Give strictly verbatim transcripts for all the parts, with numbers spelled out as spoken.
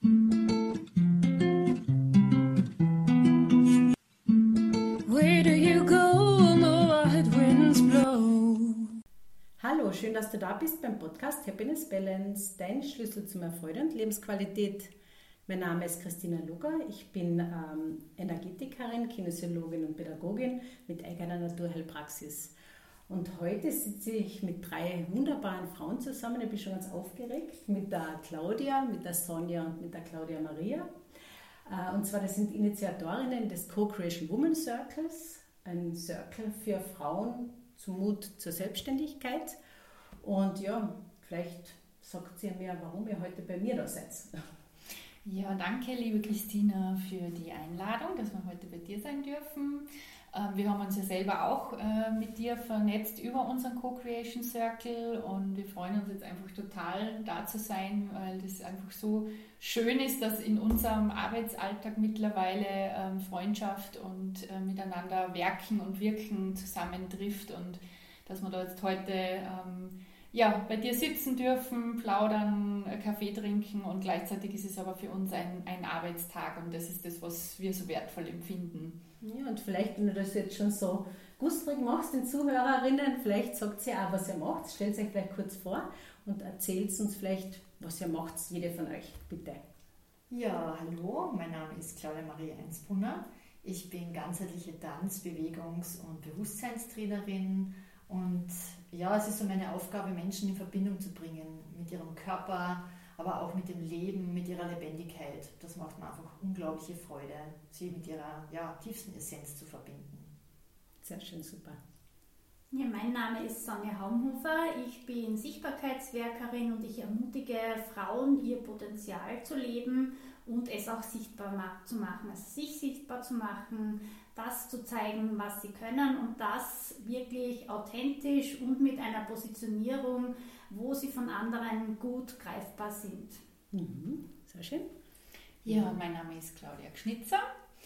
Where do you go when the wild winds blow? Hallo, schön, dass du da bist beim Podcast Happiness Balance, dein Schlüssel zum Erfolg und Lebensqualität. Mein Name ist Christina Luger, ich bin ähm, Energetikerin, Kinesiologin und Pädagogin mit eigener Naturheilpraxis. Und heute sitze ich mit drei wunderbaren Frauen zusammen, ich bin schon ganz aufgeregt, mit der Claudia, mit der Sonja und mit der Claudia Maria. Äh, und zwar, das sind Initiatorinnen des Co-Creation Women Circles, ein Circle für Frauen zum Mut zur Selbstständigkeit. Und ja, vielleicht sagt ihr mir, warum ihr heute bei mir da seid. Ja, danke, liebe Christina, für die Einladung, dass wir heute bei dir sein dürfen. Wir haben uns ja selber auch mit dir vernetzt über unseren Co-Creation Circle und wir freuen uns jetzt einfach total, da zu sein, weil das einfach so schön ist, dass in unserem Arbeitsalltag mittlerweile Freundschaft und miteinander werken und wirken zusammentrifft und dass wir da jetzt heute ja, bei dir sitzen dürfen, plaudern, Kaffee trinken und gleichzeitig ist es aber für uns ein, ein Arbeitstag und das ist das, was wir so wertvoll empfinden. Ja, und vielleicht, wenn du das jetzt schon so gustrig machst, den Zuhörerinnen, vielleicht sagt sie auch, was ihr macht. Stellt euch vielleicht kurz vor und erzählt uns vielleicht, was ihr macht, jede von euch, bitte. Ja, hallo, mein Name ist Claudia Maria Einsbrunner. Ich bin ganzheitliche Tanz-, Bewegungs- und Bewusstseinstrainerin. Und ja, es ist so meine Aufgabe, Menschen in Verbindung zu bringen mit ihrem Körper, aber auch mit dem Leben, mit ihrer Lebendigkeit. Das macht mir einfach unglaubliche Freude, sie mit ihrer ja, tiefsten Essenz zu verbinden. Sehr schön, super. Ja, mein Name ist Sonja Haumhofer. Ich bin Sichtbarkeitswerkerin und ich ermutige Frauen, ihr Potenzial zu leben und es auch sichtbar zu machen, also sich sichtbar zu machen, das zu zeigen, was sie können und das wirklich authentisch und mit einer Positionierung, wo sie von anderen gut greifbar sind. Mhm. Sehr schön. Ja, mein Name ist Claudia Gschnitzer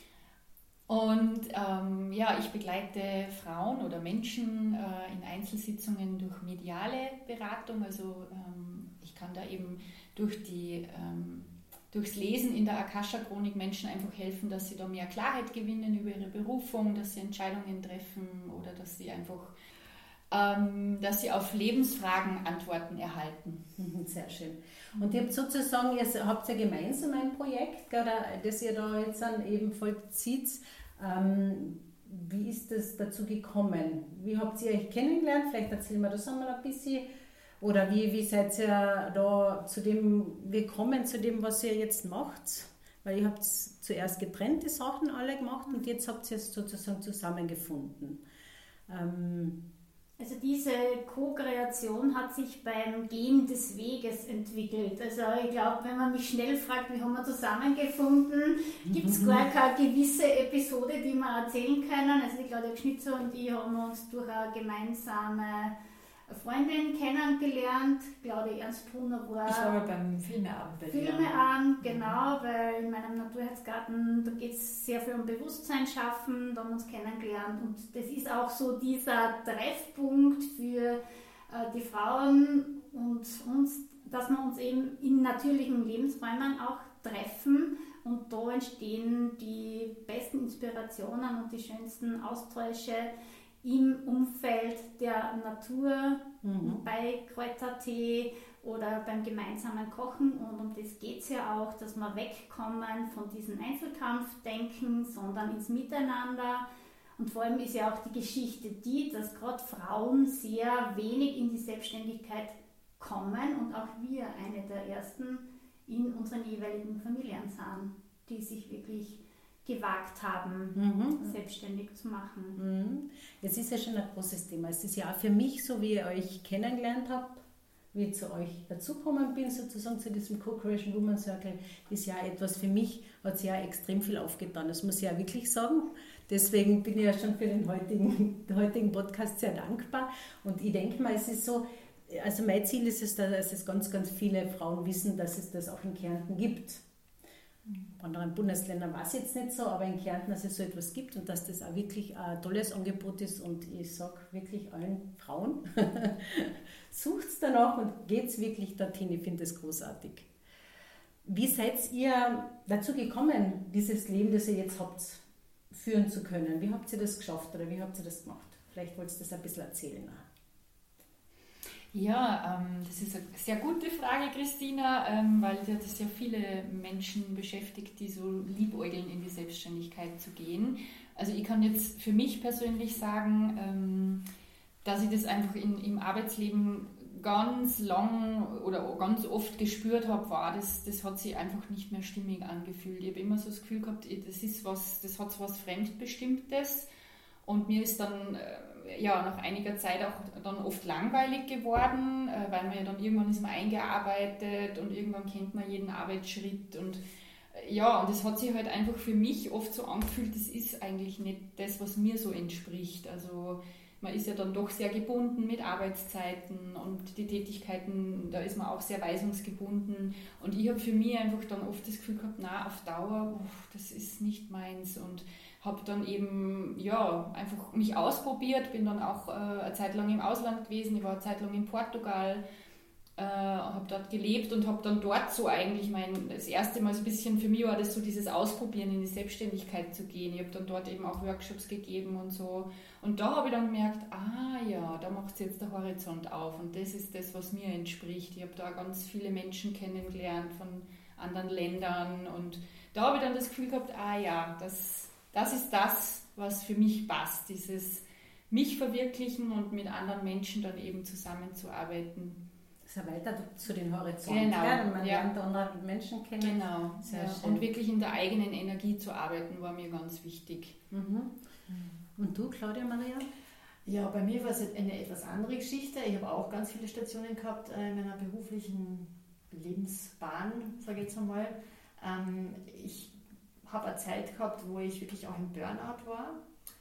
und ähm, ja, ich begleite Frauen oder Menschen äh, in Einzelsitzungen durch mediale Beratung. Also ähm, ich kann da eben durch die ähm, durchs Lesen in der Akasha-Chronik Menschen einfach helfen, dass sie da mehr Klarheit gewinnen über ihre Berufung, dass sie Entscheidungen treffen oder dass sie einfach, ähm, dass sie auf Lebensfragen Antworten erhalten. Sehr schön. Und ihr habt sozusagen, ihr habt ja gemeinsam ein Projekt, gell, das ihr da jetzt dann eben vollzieht. Ähm, wie ist das dazu gekommen? Wie habt ihr euch kennengelernt? Vielleicht erzählen wir das einmal ein bisschen. Oder wie, wie seid ihr da zu dem gekommen, zu dem, was ihr jetzt macht? Weil ihr habt zuerst getrennte Sachen alle gemacht und jetzt habt ihr es sozusagen zusammengefunden. Ähm also diese Co-Kreation hat sich beim Gehen des Weges entwickelt. Also ich glaube, wenn man mich schnell fragt, wie haben wir zusammengefunden, gibt es gar keine gewisse Episode, die wir erzählen können. Also die Claudia Gschnitzer und ich haben uns durch eine gemeinsame Freundin kennengelernt. Claudia Ernstbrunner war... Ich war beim Filmeabend bei dir. Filmeabend, genau, weil in meinem Naturherzgarten, da geht es sehr viel um Bewusstsein schaffen, da haben wir uns kennengelernt und das ist auch so dieser Treffpunkt für äh, die Frauen und uns, dass wir uns eben in natürlichen Lebensräumen auch treffen und da entstehen die besten Inspirationen und die schönsten Austausche im Umfeld der Natur, mhm. bei Kräutertee oder beim gemeinsamen Kochen. Und um das geht es ja auch, dass wir wegkommen von diesem Einzelkampfdenken, sondern ins Miteinander. Und vor allem ist ja auch die Geschichte die, dass gerade Frauen sehr wenig in die Selbstständigkeit kommen und auch wir eine der ersten in unseren jeweiligen Familien sind, die sich wirklich gewagt haben, mhm. selbstständig zu machen. Mhm. Es ist ja schon ein großes Thema. Es ist ja auch für mich, so wie ihr euch kennengelernt habt, wie ich zu euch dazugekommen bin, sozusagen zu diesem Co-Creation Women Circle, ist ja etwas für mich, hat sich ja extrem viel aufgetan. Das muss ich ja wirklich sagen. Deswegen bin ich ja schon für den heutigen, den heutigen Podcast sehr dankbar. Und ich denke mal, es ist so, also mein Ziel ist es, dass es ganz, ganz viele Frauen wissen, dass es das auch in Kärnten gibt. In anderen Bundesländern war es jetzt nicht so, aber in Kärnten, dass es so etwas gibt und dass das auch wirklich ein tolles Angebot ist. Und ich sage wirklich allen Frauen, sucht es danach und geht es wirklich dorthin. Ich finde das großartig. wie seid ihr dazu gekommen, dieses Leben, das ihr jetzt habt, führen zu können? Wie habt ihr das geschafft oder wie habt ihr das gemacht? Vielleicht wolltest du das ein bisschen erzählen. Ja, ähm, das ist eine sehr gute Frage, Christina, ähm, weil das ja viele Menschen beschäftigt, die so liebäugeln, in die Selbstständigkeit zu gehen. Also ich kann jetzt für mich persönlich sagen, ähm, dass ich das einfach in, im Arbeitsleben ganz lang oder ganz oft gespürt habe, war, das, das hat sich einfach nicht mehr stimmig angefühlt. Ich habe immer so das Gefühl gehabt, das ist was, das hat so was Fremdbestimmtes, und mir ist dann äh, ja, nach einiger Zeit auch dann oft langweilig geworden, äh, weil man ja dann irgendwann ist man eingearbeitet und irgendwann kennt man jeden Arbeitsschritt, und äh, ja, und das hat sich halt einfach für mich oft so angefühlt, das ist eigentlich nicht das, was mir so entspricht. Also man ist ja dann doch sehr gebunden mit Arbeitszeiten und die Tätigkeiten, da ist man auch sehr weisungsgebunden. Und ich habe für mich einfach dann oft das Gefühl gehabt, na, auf Dauer, uff, das ist nicht meins. Und habe dann eben, ja, einfach mich ausprobiert, bin dann auch äh, eine Zeit lang im Ausland gewesen, ich war eine Zeit lang in Portugal, äh, habe dort gelebt und habe dann dort so eigentlich mein, das erste Mal so ein bisschen, für mich war das so dieses Ausprobieren, in die Selbstständigkeit zu gehen. Ich habe dann dort eben auch Workshops gegeben und so. Und da habe ich dann gemerkt, ah ja, da macht sich jetzt der Horizont auf, und das ist das, was mir entspricht. Ich habe da ganz viele Menschen kennengelernt von anderen Ländern, und da habe ich dann das Gefühl gehabt, ah ja, das, das ist das, was für mich passt, dieses mich verwirklichen und mit anderen Menschen dann eben zusammenzuarbeiten. Das erweitert zu den Horizont. Genau. Ja, und man Ja. lernt andere Menschen kennen. Genau, Sehr ja. schön. Und wirklich in der eigenen Energie zu arbeiten, war mir ganz wichtig. Mhm. Und du, Claudia Maria? Ja, bei mir war es eine etwas andere Geschichte. Ich habe auch ganz viele Stationen gehabt in meiner beruflichen Lebensbahn, sage ich jetzt einmal. Ich habe eine Zeit gehabt, wo ich wirklich auch im Burnout war,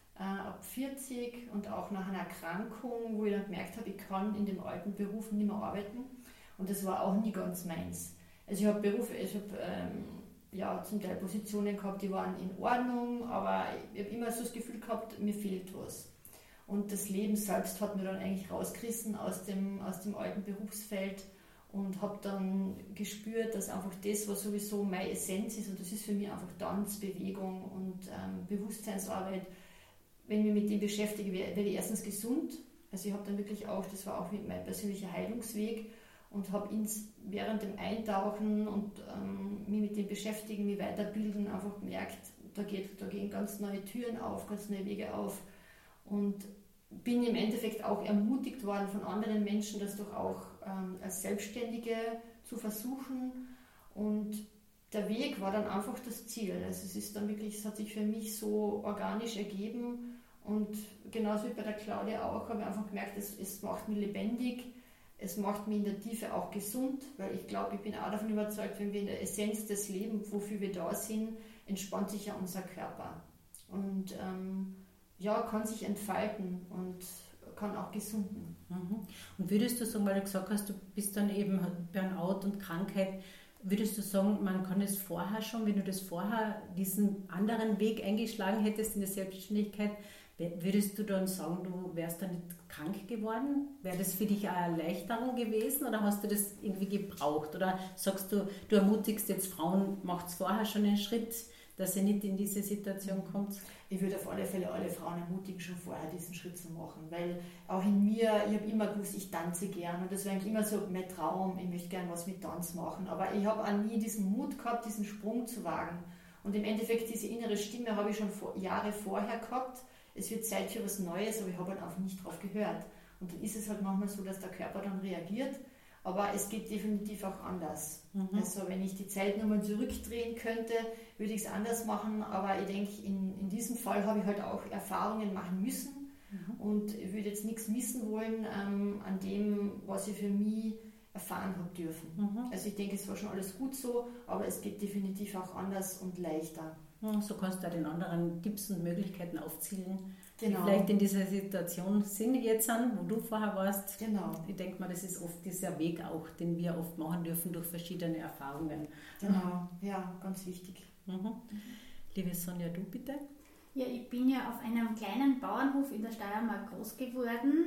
ab vierzig, und auch nach einer Erkrankung, wo ich dann gemerkt habe, ich kann in dem alten Beruf nicht mehr arbeiten, und das war auch nie ganz meins. Also ich habe Berufe, ich habe ähm, ja, zum Teil Positionen gehabt, die waren in Ordnung, aber ich habe immer so das Gefühl gehabt, mir fehlt was. Und das Leben selbst hat mir dann eigentlich rausgerissen aus dem, aus dem alten Berufsfeld, und habe dann gespürt, dass einfach das, was sowieso meine Essenz ist, und das ist für mich einfach Tanz, Bewegung und ähm, Bewusstseinsarbeit. Wenn ich mich mit dem beschäftige, werde ich erstens gesund. Also ich habe dann wirklich auch, das war auch mein persönlicher Heilungsweg, und habe während dem Eintauchen und ähm, mich mit dem Beschäftigen, mich weiterbilden, einfach gemerkt, da, geht, da gehen ganz neue Türen auf, ganz neue Wege auf, und bin im Endeffekt auch ermutigt worden von anderen Menschen, das doch auch ähm, als Selbstständige zu versuchen, und der Weg war dann einfach das Ziel. Also es ist dann wirklich, es hat sich für mich so organisch ergeben, und genauso wie bei der Claudia auch, habe ich einfach gemerkt, es, es macht mich lebendig, es macht mich in der Tiefe auch gesund, weil ich glaube, ich bin auch davon überzeugt, wenn wir in der Essenz des Lebens, wofür wir da sind, entspannt sich ja unser Körper und ähm, ja, kann sich entfalten und kann auch gesunden. Mhm. Und würdest du sagen, weil du gesagt hast, du bist dann eben Burnout und Krankheit, würdest du sagen, man kann es vorher schon, wenn du das vorher diesen anderen Weg eingeschlagen hättest in der Selbstständigkeit, würdest du dann sagen, du wärst dann nicht krank geworden? Wäre das für dich eine Erleichterung gewesen, oder hast du das irgendwie gebraucht? Oder sagst du, du ermutigst jetzt Frauen, macht vorher schon einen Schritt, dass ihr nicht in diese Situation kommt? Ich würde auf alle Fälle alle Frauen ermutigen, schon vorher diesen Schritt zu machen, weil auch in mir, ich habe immer gewusst, ich tanze gern, und das war eigentlich immer so mein Traum, ich möchte gern was mit Tanz machen, aber ich habe auch nie diesen Mut gehabt, diesen Sprung zu wagen, und im Endeffekt diese innere Stimme habe ich schon vor, Jahre vorher gehabt, es wird Zeit für was Neues, aber ich habe halt einfach nicht drauf gehört, und dann ist es halt manchmal so, dass der Körper dann reagiert, aber es geht definitiv auch anders. Mhm. Also wenn ich die Zeit nochmal zurückdrehen könnte, würde ich es anders machen, aber ich denke, in, in diesem Fall habe ich halt auch Erfahrungen machen müssen, mhm. und ich würde jetzt nichts missen wollen ähm, an dem, was ich für mich erfahren habe dürfen. Mhm. Also ich denke, es war schon alles gut so, aber es geht definitiv auch anders und leichter. So kannst du auch den anderen Tipps und Möglichkeiten aufzählen, genau. die vielleicht in dieser Situation sind jetzt an, wo du vorher warst. Genau. Ich denke mal, das ist oft dieser Weg auch, den wir oft machen dürfen durch verschiedene Erfahrungen. Genau, ja, ganz wichtig. Mhm. Liebe Sonja, du bitte? Ja, ich bin ja auf einem kleinen Bauernhof in der Steiermark groß geworden.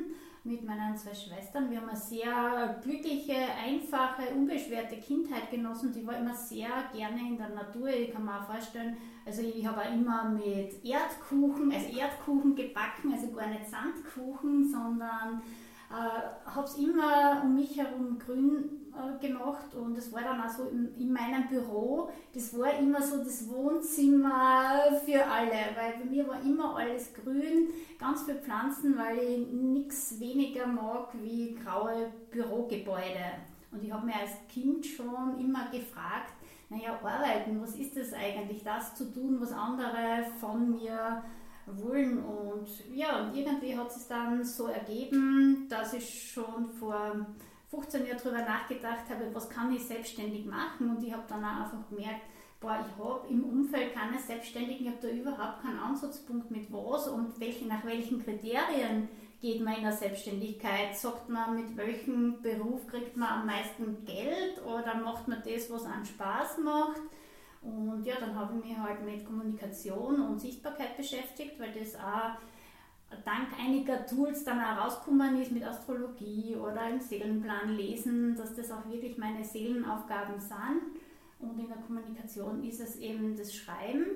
mit meinen zwei Schwestern. Wir haben eine sehr glückliche, einfache, unbeschwerte Kindheit genossen. Die war immer sehr gerne in der Natur. Ich kann mir auch vorstellen, also ich habe auch immer mit Erdkuchen, also Erdkuchen gebacken, also gar nicht Sandkuchen, sondern äh, habe es immer um mich herum grün äh, gemacht und es war dann auch so in, in meinem Büro, das war immer so das Wohnzimmer für alle, weil bei mir war immer alles grün, ganz viele Pflanzen, weil ich nichts weniger mag wie graue Bürogebäude. Und ich habe mir als Kind schon immer gefragt, naja, arbeiten, was ist das eigentlich, das zu tun, was andere von mir wollen. Und ja, und irgendwie hat es dann so ergeben, dass ich schon vor fünfzehn Jahren darüber nachgedacht habe, was kann ich selbstständig machen. Und ich habe dann auch einfach gemerkt, boah, ich habe im Umfeld keine Selbstständigen, ich habe da überhaupt keinen Ansatzpunkt mit was und welche, nach welchen Kriterien geht man in der Selbstständigkeit. Sagt man, mit welchem Beruf kriegt man am meisten Geld oder macht man das, was einem Spaß macht? Und ja, dann habe ich mich halt mit Kommunikation und Sichtbarkeit beschäftigt, weil das auch dank einiger Tools dann auch rausgekommen ist mit Astrologie oder im Seelenplan lesen, dass das auch wirklich meine Seelenaufgaben sind. Und in der Kommunikation ist es eben das Schreiben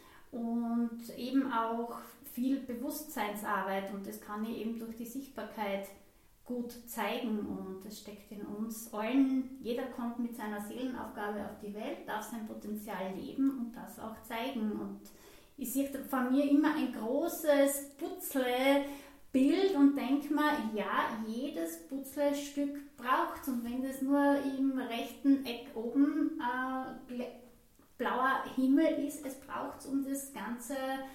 und eben auch viel Bewusstseinsarbeit und das kann ich eben durch die Sichtbarkeit gut zeigen und das steckt in uns allen. Jeder kommt mit seiner Seelenaufgabe auf die Welt, darf sein Potenzial leben und das auch zeigen. Und ich sehe von mir immer ein großes Puzzlebild und denke mir, ja, jedes Puzzlestück braucht es. Und wenn das nur im rechten Eck oben äh, blauer Himmel ist, es braucht es, um das ganze,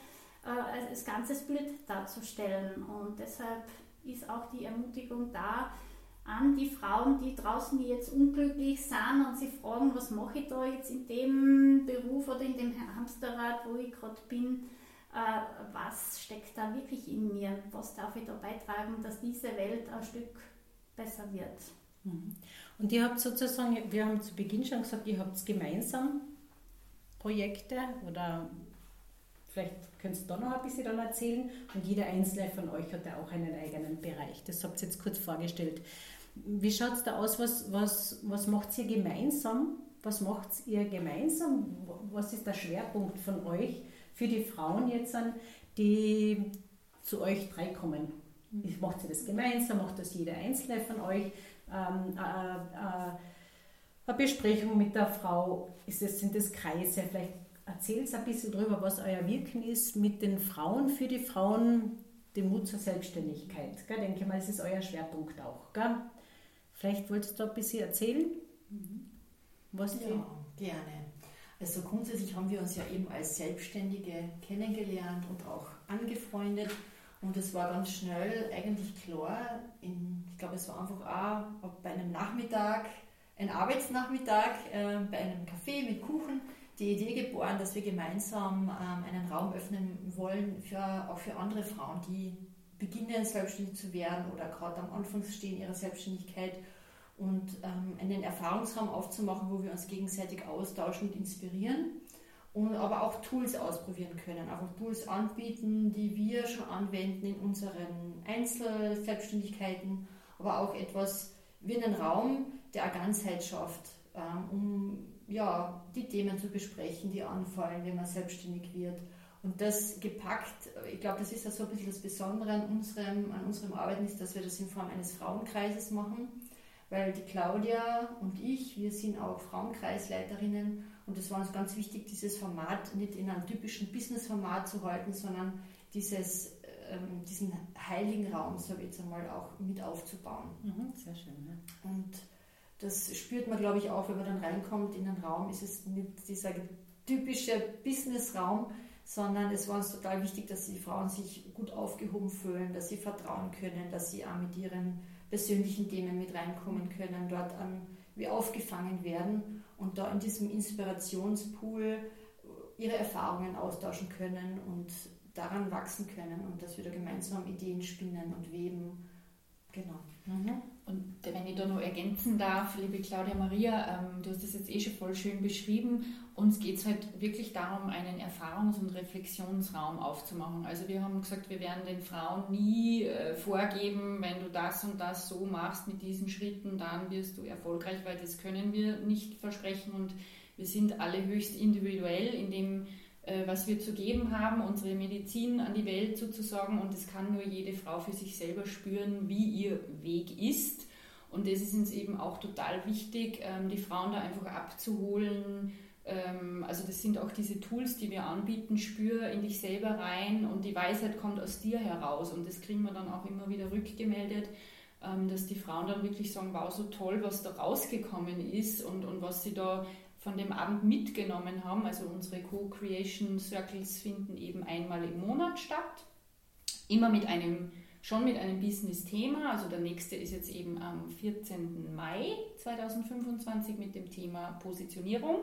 äh, das ganze Bild darzustellen. Und deshalb ist auch die Ermutigung da an die Frauen, die draußen die jetzt unglücklich sind und sich fragen, was mache ich da jetzt in dem Beruf oder in dem Hamsterrad, wo ich gerade bin, äh, was steckt da wirklich in mir, was darf ich da beitragen, dass diese Welt ein Stück besser wird. Und ihr habt sozusagen, wir haben zu Beginn schon gesagt, ihr habt gemeinsam Projekte oder vielleicht könntest du da noch ein bisschen dann erzählen und jeder einzelne von euch hat ja auch einen eigenen Bereich. Das habt ihr jetzt kurz vorgestellt. Wie schaut es da aus? Was, was, was macht ihr gemeinsam? Was macht ihr gemeinsam? Was ist der Schwerpunkt von euch für die Frauen jetzt, die zu euch drei kommen? Macht ihr das gemeinsam? Macht das jeder einzelne von euch? Ähm, äh, äh, eine Besprechung mit der Frau? Ist das, sind das Kreise? Vielleicht erzählt ein bisschen darüber, was euer Wirken ist mit den Frauen, für die Frauen, den Mut zur Selbstständigkeit. Gell? Denke mal, das ist euer Schwerpunkt auch. Gell? Vielleicht wolltest du ein bisschen erzählen? Was ja, die... gerne. Also grundsätzlich haben wir uns ja eben als Selbstständige kennengelernt und auch angefreundet. Und es war ganz schnell eigentlich klar, in, ich glaube, es war einfach auch bei einem Nachmittag, ein Arbeitsnachmittag, äh, bei einem Café mit Kuchen, die Idee geboren, dass wir gemeinsam ähm, einen Raum öffnen wollen, für, auch für andere Frauen, die beginnen, selbstständig zu werden oder gerade am Anfang stehen ihrer Selbstständigkeit und ähm, einen Erfahrungsraum aufzumachen, wo wir uns gegenseitig austauschen und inspirieren und aber auch Tools ausprobieren können, einfach Tools anbieten, die wir schon anwenden in unseren Einzelselbstständigkeiten, aber auch etwas wie einen Raum, der eine Ganzheit schafft, ähm, um ja, die Themen zu besprechen, die anfallen, wenn man selbstständig wird. Und das gepackt, ich glaube, das ist ja so ein bisschen das Besondere an unserem, an unserem Arbeiten, ist, dass wir das in Form eines Frauenkreises machen, weil die Claudia und ich, wir sind auch Frauenkreisleiterinnen und es war uns ganz wichtig, dieses Format nicht in einem typischen Business-Format zu halten, sondern dieses, ähm, diesen heiligen Raum, so jetzt einmal, auch mit aufzubauen. Mhm, sehr schön. Ne? Und das spürt man, glaube ich, auch, wenn man dann reinkommt in den Raum, ist es nicht dieser typische Business-Raum, sondern es war uns total wichtig, dass die Frauen sich gut aufgehoben fühlen, dass sie vertrauen können, dass sie auch mit ihren persönlichen Themen mit reinkommen können, dort an, wie aufgefangen werden und da in diesem Inspirationspool ihre Erfahrungen austauschen können und daran wachsen können und dass wir da gemeinsam Ideen spinnen und weben. Genau. Mhm. Und wenn ich da noch ergänzen darf, liebe Claudia Maria, ähm, du hast das jetzt eh schon voll schön beschrieben, uns geht es halt wirklich darum, einen Erfahrungs- und Reflexionsraum aufzumachen. Also wir haben gesagt, wir werden den Frauen nie äh, vorgeben, wenn du das und das so machst mit diesen Schritten, dann wirst du erfolgreich, weil das können wir nicht versprechen und wir sind alle höchst individuell in dem, äh, was wir zu geben haben, unsere Medizin an die Welt sozusagen, und es kann nur jede Frau für sich selber spüren, wie ihr Weg ist. Und das ist uns eben auch total wichtig, ähm, die Frauen da einfach abzuholen. Ähm, also das sind auch diese Tools, die wir anbieten, spür in dich selber rein und die Weisheit kommt aus dir heraus. Und das kriegen wir dann auch immer wieder rückgemeldet, ähm, dass die Frauen dann wirklich sagen, wow, so toll, was da rausgekommen ist und, und was sie da von dem Abend mitgenommen haben. Also unsere Co-Creation Circles finden eben einmal im Monat statt, immer mit einem, schon mit einem Business-Thema. Also der nächste ist jetzt eben am vierzehnten Mai zweitausendfünfundzwanzig mit dem Thema Positionierung.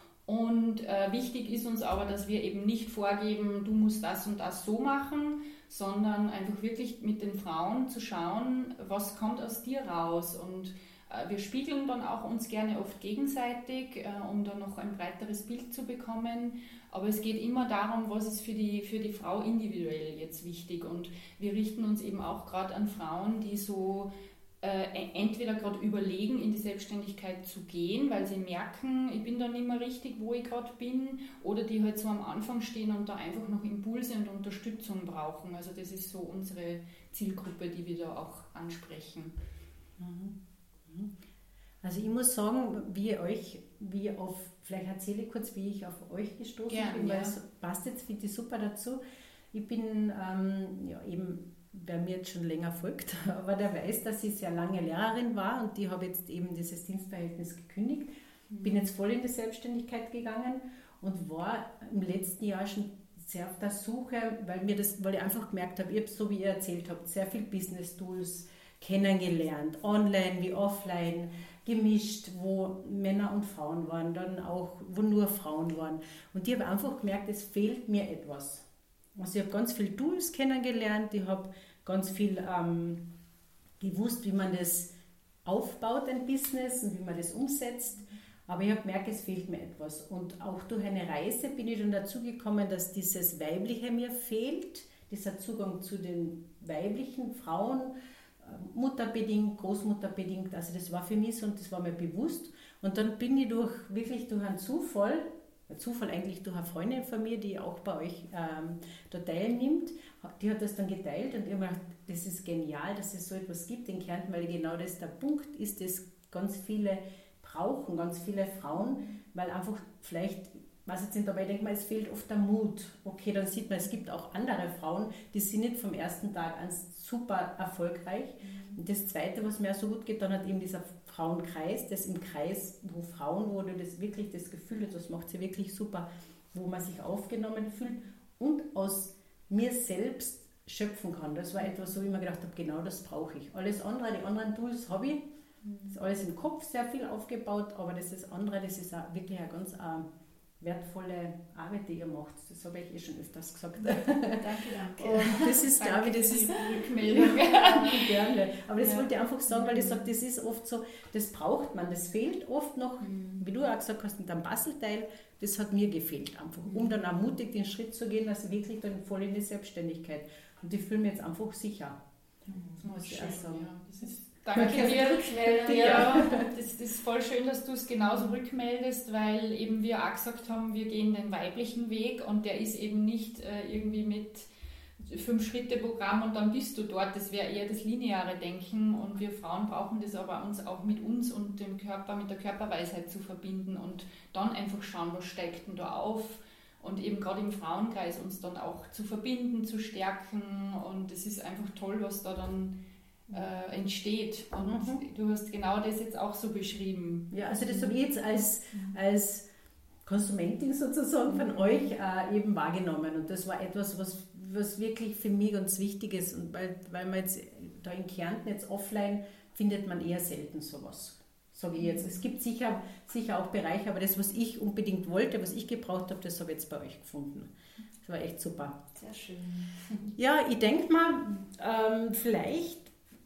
Und äh, wichtig ist uns aber, dass wir eben nicht vorgeben, du musst das und das so machen, sondern einfach wirklich mit den Frauen zu schauen, was kommt aus dir raus. Und wir spiegeln dann auch uns gerne oft gegenseitig, äh, um dann noch ein breiteres Bild zu bekommen. Aber es geht immer darum, was ist für die, für die Frau individuell jetzt wichtig. Und wir richten uns eben auch gerade an Frauen, die so äh, entweder gerade überlegen, in die Selbstständigkeit zu gehen, weil sie merken, ich bin da nicht mehr richtig, wo ich gerade bin, oder die halt so am Anfang stehen und da einfach noch Impulse und Unterstützung brauchen. Also das ist so unsere Zielgruppe, die wir da auch ansprechen. Mhm. Also ich muss sagen, wie euch, wie auf, vielleicht erzähle ich kurz, wie ich auf euch gestoßen Gerne, bin, weil ja. es passt jetzt, finde ich super dazu. Ich bin, ähm, ja eben, wer mir jetzt schon länger folgt, aber der weiß, dass ich sehr lange Lehrerin war und die habe jetzt eben dieses Dienstverhältnis gekündigt, mhm. bin jetzt voll in die Selbstständigkeit gegangen und war im letzten Jahr schon sehr auf der Suche, weil, mir das, weil ich einfach gemerkt habe, ich habe, so wie ihr erzählt habt, sehr viel Business-Tools kennengelernt, online wie offline, gemischt, wo Männer und Frauen waren, dann auch, wo nur Frauen waren. Und ich habe einfach gemerkt, es fehlt mir etwas. Also ich habe ganz viele Tools kennengelernt, ich habe ganz viel ähm, gewusst, wie man das aufbaut, ein Business, und wie man das umsetzt. Aber ich habe gemerkt, es fehlt mir etwas. Und auch durch eine Reise bin ich dann dazu gekommen, dass dieses Weibliche mir fehlt, dieser Zugang zu den weiblichen Frauen, mutterbedingt, großmutterbedingt, also das war für mich so und das war mir bewusst. Und dann bin ich durch, wirklich durch einen Zufall, Zufall eigentlich durch eine Freundin von mir, die auch bei euch ähm, da teilnimmt, die hat das dann geteilt und ich habe gedacht, das ist genial, dass es so etwas gibt in Kärnten, weil genau das der Punkt ist, dass ganz viele brauchen, ganz viele Frauen, weil einfach vielleicht, weiß jetzt nicht, aber ich denke mal, es fehlt oft der Mut. Okay, dann sieht man, es gibt auch andere Frauen, die sind nicht vom ersten Tag an super erfolgreich. Und das Zweite, was mir auch so gut getan hat, eben dieser Frauenkreis, das im Kreis, wo Frauen, wo du das wirklich das Gefühl hast, das macht sie wirklich super, wo man sich aufgenommen fühlt und aus mir selbst schöpfen kann. Das war etwas, so wie ich mir gedacht habe, genau das brauche ich. Alles andere, die anderen Tools habe ich, das ist alles im Kopf sehr viel aufgebaut, aber das ist andere, das ist auch wirklich eine ganz äh, wertvolle Arbeit, die ihr macht. Das habe ich eh schon öfters gesagt. Danke, danke. Und das ist, glaube ich, das ist Rückmeldung. gerne. Aber das Ja. wollte ich einfach sagen, weil ich sage, das ist oft so, das braucht man, das fehlt oft noch, Mhm. wie du auch gesagt hast, mit dem Puzzleteil, das hat mir gefehlt einfach, um dann auch mutig den Schritt zu gehen, dass ich wirklich dann voll in die Selbstständigkeit. Und ich fühle mich jetzt einfach sicher. Das muss ich Schön, auch sagen. ja. Das ist, danke dir. Rückmeldung. Ja, das, das ist voll schön, dass du es genauso rückmeldest, weil eben wir auch gesagt haben, wir gehen den weiblichen Weg und der ist eben nicht äh, irgendwie mit Fünf-Schritte-Programm und dann bist du dort. Das wäre eher das lineare Denken und wir Frauen brauchen das aber uns auch mit uns und dem Körper, mit der Körperweisheit zu verbinden und dann einfach schauen, was steigt denn da auf und eben gerade im Frauenkreis uns dann auch zu verbinden, zu stärken und es ist einfach toll, was da dann äh, entsteht. Und Mhm. du hast genau das jetzt auch so beschrieben. Ja, also das habe ich jetzt als, als Konsumentin sozusagen von euch äh, eben wahrgenommen und das war etwas, was, was wirklich für mich ganz wichtig ist und weil, weil man jetzt da in Kärnten jetzt offline findet man eher selten sowas, sage ich jetzt. Es gibt sicher, sicher auch Bereiche, aber das, was ich unbedingt wollte, was ich gebraucht habe, das habe ich jetzt bei euch gefunden. Das war echt super. Sehr schön. Ja, ich denke mal, ähm, vielleicht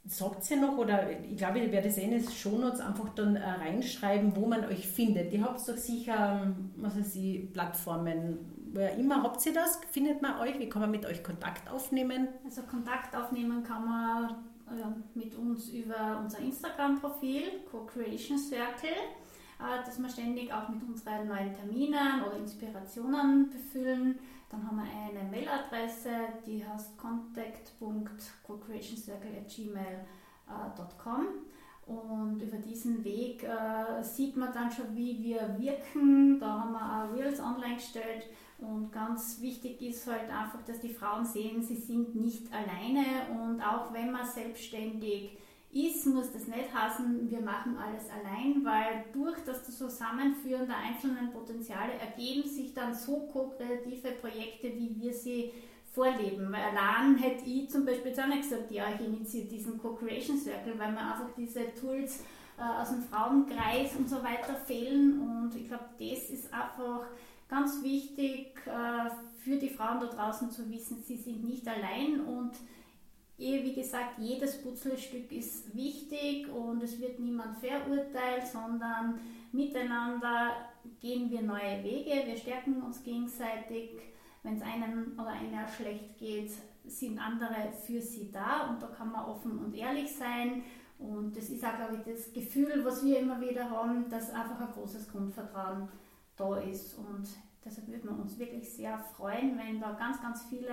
sagt ihr noch, oder ich glaube, ich werde das eh in die Shownotes einfach dann äh, reinschreiben, wo man euch findet. Ihr habt doch sicher, ähm, was weiß ich, Plattformen, wer immer habt ihr das? Findet man euch? Wie kann man mit euch Kontakt aufnehmen? Also Kontakt aufnehmen kann man äh, mit uns über unser Instagram-Profil, Co-Creation Circle, äh, das wir ständig auch mit unseren neuen Terminen oder Inspirationen befüllen. Dann haben wir eine Mailadresse, die heißt contact punkt co creation circle at gmail punkt com. Und über diesen Weg äh, sieht man dann schon, wie wir wirken. Da haben wir auch Reels online gestellt. Und ganz wichtig ist halt einfach, dass die Frauen sehen, sie sind nicht alleine. Und auch wenn man selbstständig ist, muss das nicht heißen, wir machen alles allein, weil durch das Zusammenführen der einzelnen Potenziale ergeben sich dann so ko-kreative Projekte, wie wir sie vorleben. Weil allein hätte ich zum Beispiel jetzt auch nicht gesagt, ja, ich initiiere diesen Co-Creation Circle, weil mir einfach diese Tools äh, aus dem Frauenkreis und so weiter fehlen. Und ich glaube, das ist einfach ganz wichtig äh, für die Frauen da draußen zu wissen, sie sind nicht allein. Und wie gesagt, jedes Puzzlestück ist wichtig und es wird niemand verurteilt, sondern miteinander gehen wir neue Wege, wir stärken uns gegenseitig. Wenn es einem oder einer schlecht geht, sind andere für sie da und da kann man offen und ehrlich sein. Und das ist auch, glaube ich, das Gefühl, was wir immer wieder haben, dass einfach ein großes Grundvertrauen da ist. Und deshalb würden wir uns wirklich sehr freuen, wenn da ganz, ganz viele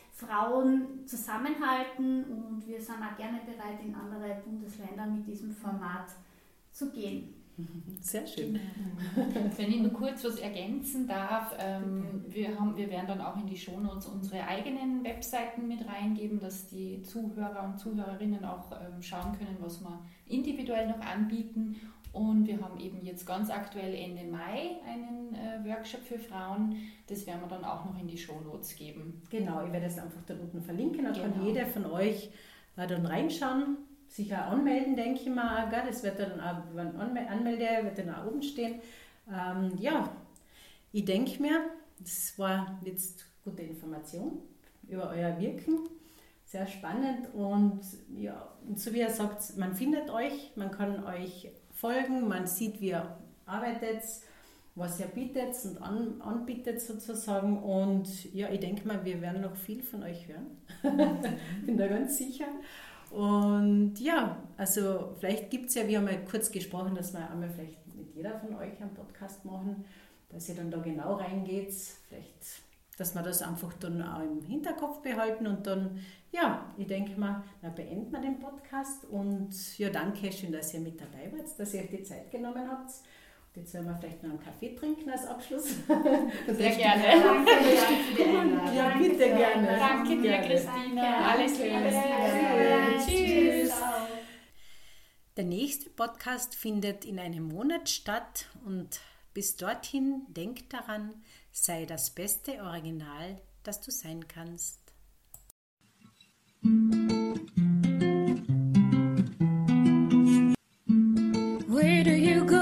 Frauen zusammenhalten und wir sind auch gerne bereit, in andere Bundesländer mit diesem Format zu gehen. Sehr schön. Wenn ich nur kurz was ergänzen darf, ähm, wir, haben, wir werden dann auch in die Shownotes unsere eigenen Webseiten mit reingeben, dass die Zuhörer und Zuhörerinnen auch ähm, schauen können, was wir individuell noch anbieten. Und wir haben eben jetzt ganz aktuell Ende Mai einen äh, Workshop für Frauen. Das werden wir dann auch noch in die Shownotes geben. Genau, ich werde es einfach da unten verlinken. Da Genau. kann jeder von euch äh, dann reinschauen, sich auch anmelden, denke ich mal. Gell? Das wird dann auch, wenn Anmel- Anmelde, wird dann auch oben stehen. Ähm, ja, ich denke mir, das war jetzt gute Information über euer Wirken. Sehr spannend und ja, und so wie ihr sagt, man findet euch, man kann euch folgen, man sieht, wie ihr arbeitet, was ihr bietet und an, anbietet sozusagen. Und ja, ich denke mal, wir werden noch viel von euch hören. Bin da ganz sicher. Und ja, also vielleicht gibt es ja, wir haben ja kurz gesprochen, dass wir einmal vielleicht mit jeder von euch einen Podcast machen, dass ihr dann da genau reingeht. Vielleicht, dass wir das einfach dann auch im Hinterkopf behalten und dann, ja, ich denke mal, dann beenden wir den Podcast und ja, danke schön, dass ihr mit dabei wart, dass ihr euch die Zeit genommen habt. Und jetzt werden wir vielleicht noch einen Kaffee trinken als Abschluss. Sehr gerne. Danke, danke für die Einladung. Ja, bitte gerne. Danke dir, Gerne. Christina. Alles Liebe. Alles Liebe. Tschüss. Tschüss. Der nächste Podcast findet in einem Monat statt und bis dorthin denk daran, sei das beste Original, das du sein kannst. Where do you go